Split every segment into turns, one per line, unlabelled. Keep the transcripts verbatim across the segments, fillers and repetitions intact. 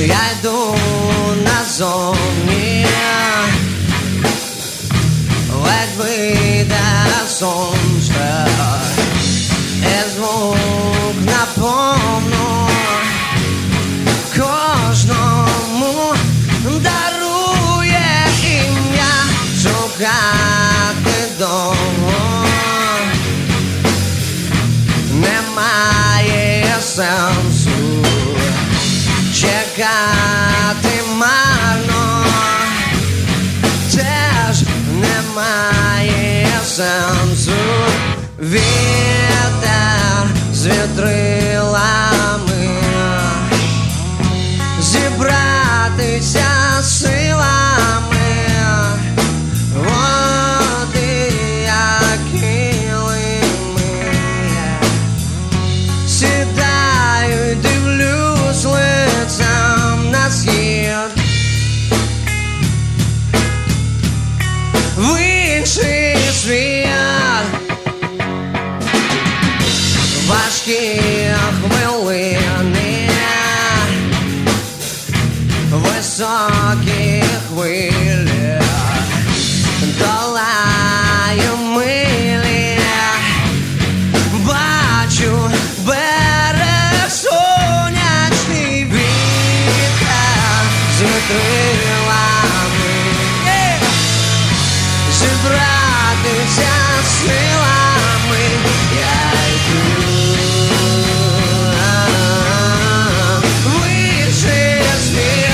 Я йду назовні, ледь вийде сонце, і звук наповну кожному дарує ім'я. Шукати довго немає сенсу, чекати марно теж немає сенсу. Вітер з вітрилами, зібратися силами, води як килими. Сідаю й дивлюсь лицем на схід, в інший світ. Важкі хвилини, високі хвилі, долаю милі, бачу берег сонячний, вітер з вітрилами, зібратися силами. Я йду в інший світ.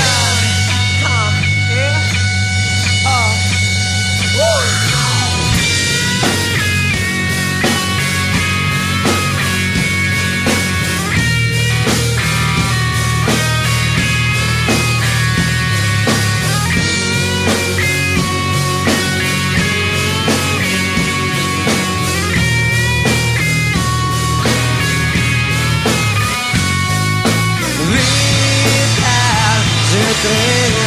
Вітер з вітрилами,